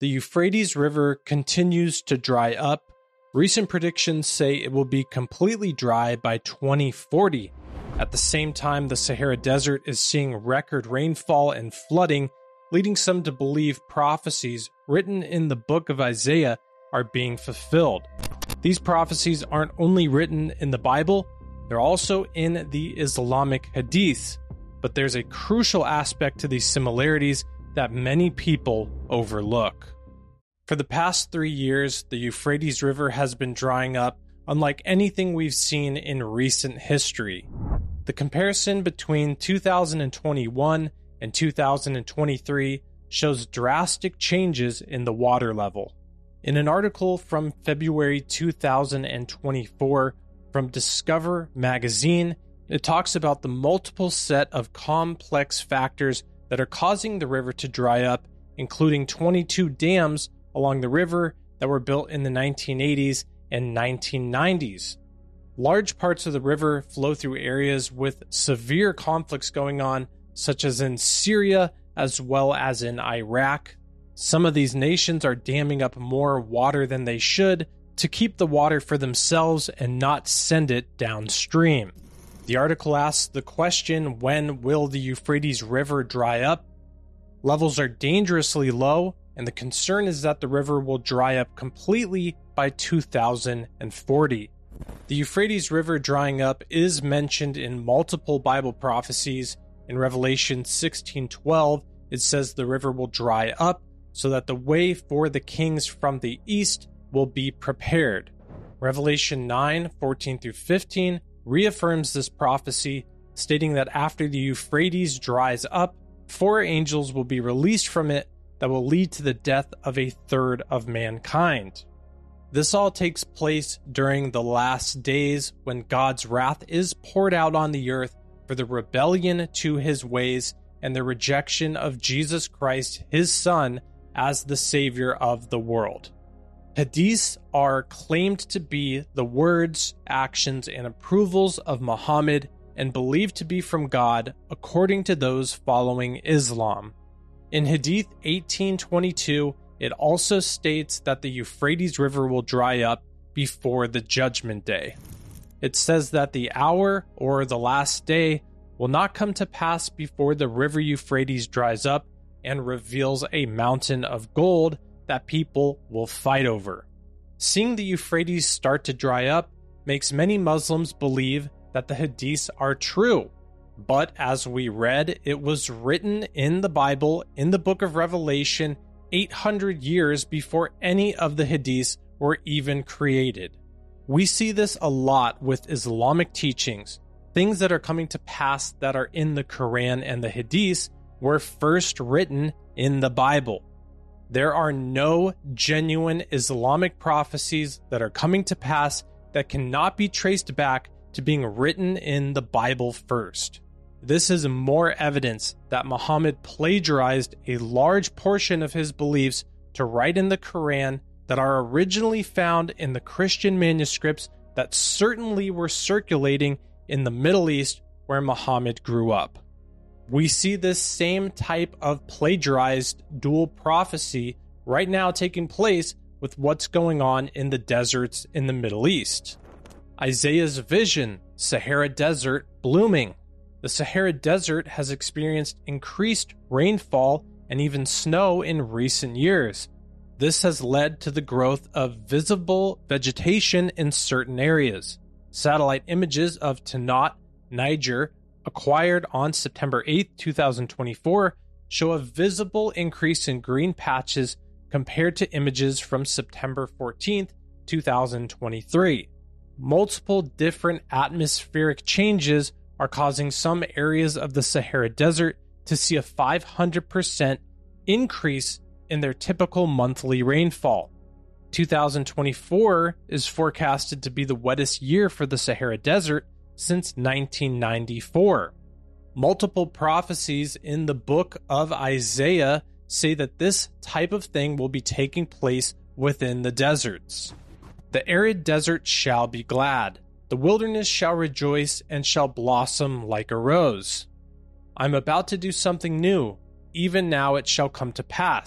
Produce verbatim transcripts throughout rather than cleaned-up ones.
The Euphrates River continues to dry up. Recent predictions say it will be completely dry by twenty forty. At the same time, the Sahara Desert is seeing record rainfall and flooding, leading some to believe prophecies written in the book of Isaiah are being fulfilled. These prophecies aren't only written in the Bible, they're also in the Islamic Hadiths, but there's a crucial aspect to these similarities that many people overlook. For the past three years, the Euphrates River has been drying up unlike anything we've seen in recent history. The comparison between two thousand twenty-one and two thousand twenty-three shows drastic changes in the water level. In an article from February two thousand twenty-four from Discover magazine, it talks about the multiple set of complex factors that are causing the river to dry up, including twenty-two dams along the river that were built in the nineteen eighties and nineteen nineties. Large parts of the river flow through areas with severe conflicts going on, such as in Syria as well as in Iraq. Some of these nations are damming up more water than they should to keep the water for themselves and not send it downstream. The article asks the question, when will the Euphrates River dry up? Levels are dangerously low, and the concern is that the river will dry up completely by two thousand forty. The Euphrates River drying up is mentioned in multiple Bible prophecies. In Revelation sixteen twelve, it says the river will dry up so that the way for the kings from the east will be prepared. Revelation nine fourteen through fifteen reaffirms this prophecy, stating that after the Euphrates dries up, four angels will be released from it that will lead to the death of a third of mankind. This all takes place during the last days when God's wrath is poured out on the earth for the rebellion to his ways and the rejection of Jesus Christ, his Son, as the Savior of the world. Hadiths are claimed to be the words, actions, and approvals of Muhammad and believed to be from God according to those following Islam. In Hadith eighteen twenty-two, it also states that the Euphrates River will dry up before the judgment day. It says that the hour or the last day will not come to pass before the river Euphrates dries up and reveals a mountain of gold that people will fight over. Seeing the Euphrates start to dry up makes many Muslims believe that the Hadiths are true. But as we read, it was written in the Bible, in the book of Revelation, eight hundred years before any of the Hadiths were even created. We see this a lot with Islamic teachings. Things that are coming to pass that are in the Quran and the Hadiths were first written in the Bible. There are no genuine Islamic prophecies that are coming to pass that cannot be traced back to being written in the Bible first. This is more evidence that Muhammad plagiarized a large portion of his beliefs to write in the Quran that are originally found in the Christian manuscripts that certainly were circulating in the Middle East where Muhammad grew up. We see this same type of plagiarized dual prophecy right now taking place with what's going on in the deserts in the Middle East. Isaiah's vision, Sahara Desert blooming. The Sahara Desert has experienced increased rainfall and even snow in recent years. This has led to the growth of visible vegetation in certain areas. Satellite images of Tanat, Niger, acquired on September eighth, twenty twenty-four, show a visible increase in green patches compared to images from September fourteenth, twenty twenty-three. Multiple different atmospheric changes are causing some areas of the Sahara Desert to see a five hundred percent increase in their typical monthly rainfall. two thousand twenty-four is forecasted to be the wettest year for the Sahara Desert since nineteen ninety-four. Multiple prophecies in the book of Isaiah say that this type of thing will be taking place within the deserts. The arid desert shall be glad. The wilderness shall rejoice and shall blossom like a rose. I'm about to do something new. Even now it shall come to pass.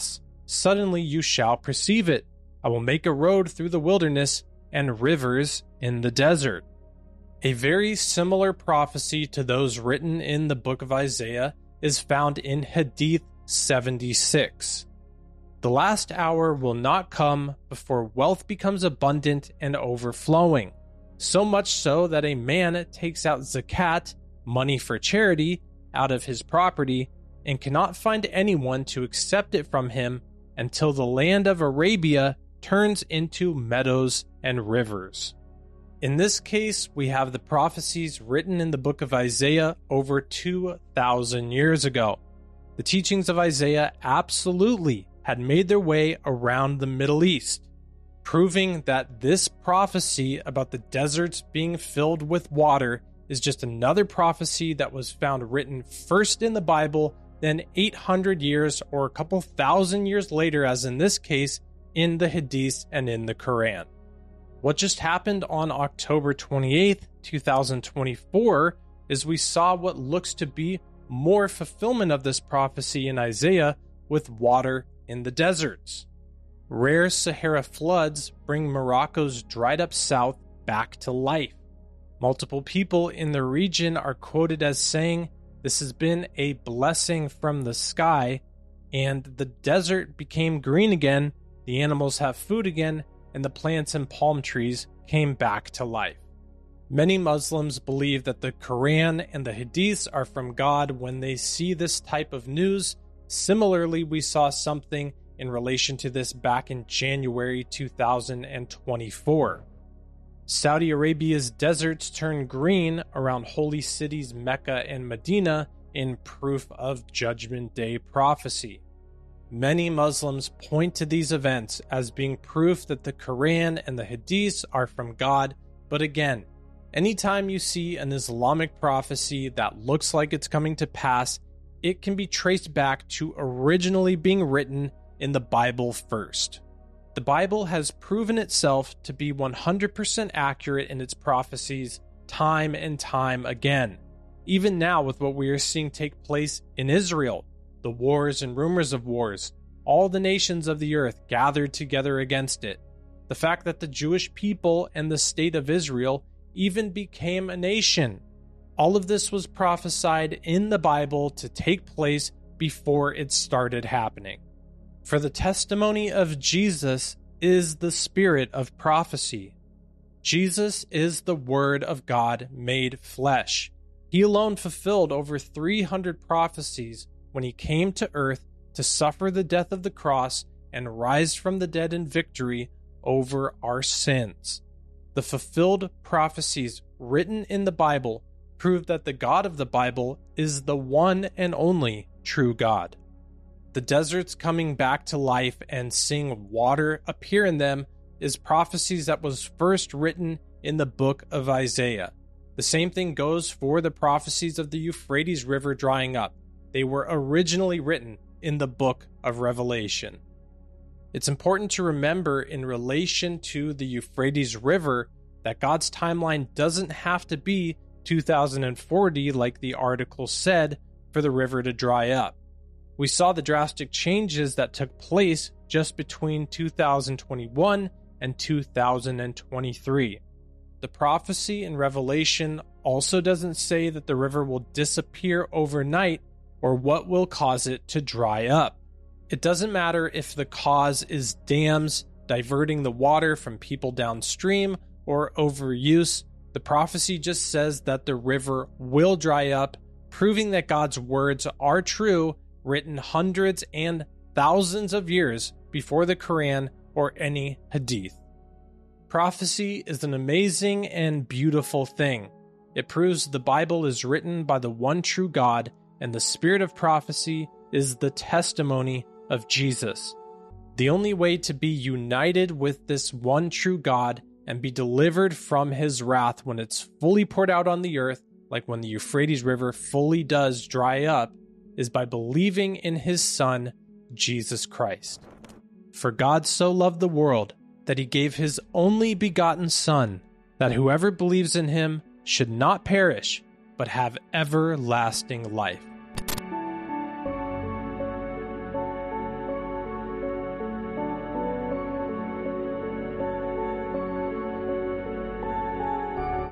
suddenly you shall perceive it. I will make a road through the wilderness and rivers in the desert. A very similar prophecy to those written in the book of Isaiah is found in Hadith seventy-six. The last hour will not come before wealth becomes abundant and overflowing, so much so that a man takes out zakat, money for charity, out of his property, and cannot find anyone to accept it from him until the land of Arabia turns into meadows and rivers. In this case, we have the prophecies written in the book of Isaiah over two thousand years ago. The teachings of Isaiah absolutely had made their way around the Middle East, proving that this prophecy about the deserts being filled with water is just another prophecy that was found written first in the Bible, then eight hundred years or a couple thousand years later, as in this case, in the Hadiths and in the Quran. What just happened on October twenty-eighth, twenty twenty-four is we saw what looks to be more fulfillment of this prophecy in Isaiah with water in the deserts. Rare Sahara floods bring Morocco's dried up south back to life. Multiple people in the region are quoted as saying, "This has been a blessing from the sky," and the desert became green again, the animals have food again, and the plants and palm trees came back to life. Many Muslims believe that the Quran and the Hadiths are from God when they see this type of news. Similarly, we saw something in relation to this back in January two thousand twenty-four. Saudi Arabia's deserts turn green around holy cities Mecca and Medina in proof of Judgment Day prophecy. Many Muslims point to these events as being proof that the Quran and the Hadiths are from God, but again, anytime you see an Islamic prophecy that looks like it's coming to pass, it can be traced back to originally being written in the Bible first. The Bible has proven itself to be one hundred percent accurate in its prophecies time and time again. Even now with what we are seeing take place in Israel, the wars and rumors of wars, all the nations of the earth gathered together against it. The fact that the Jewish people and the state of Israel even became a nation. All of this was prophesied in the Bible to take place before it started happening. For the testimony of Jesus is the spirit of prophecy. Jesus is the Word of God made flesh. He alone fulfilled over three hundred prophecies when he came to earth to suffer the death of the cross and rise from the dead in victory over our sins. The fulfilled prophecies written in the Bible prove that the God of the Bible is the one and only true God. The deserts coming back to life and seeing water appear in them is prophecies that was first written in the book of Isaiah. The same thing goes for the prophecies of the Euphrates River drying up. They were originally written in the book of Revelation. It's important to remember in relation to the Euphrates River that God's timeline doesn't have to be two thousand forty like the article said for the river to dry up. We saw the drastic changes that took place just between two thousand twenty-one and two thousand twenty-three. The prophecy in Revelation also doesn't say that the river will disappear overnight or what will cause it to dry up. It doesn't matter if the cause is dams diverting the water from people downstream or overuse. The prophecy just says that the river will dry up, proving that God's words are true, written hundreds and thousands of years before the Quran or any Hadith. Prophecy is an amazing and beautiful thing. It proves the Bible is written by the one true God, and the spirit of prophecy is the testimony of Jesus. The only way to be united with this one true God and be delivered from his wrath when it's fully poured out on the earth, like when the Euphrates River fully does dry up, is by believing in his Son, Jesus Christ. For God so loved the world that he gave his only begotten Son, that whoever believes in him should not perish, but have everlasting life.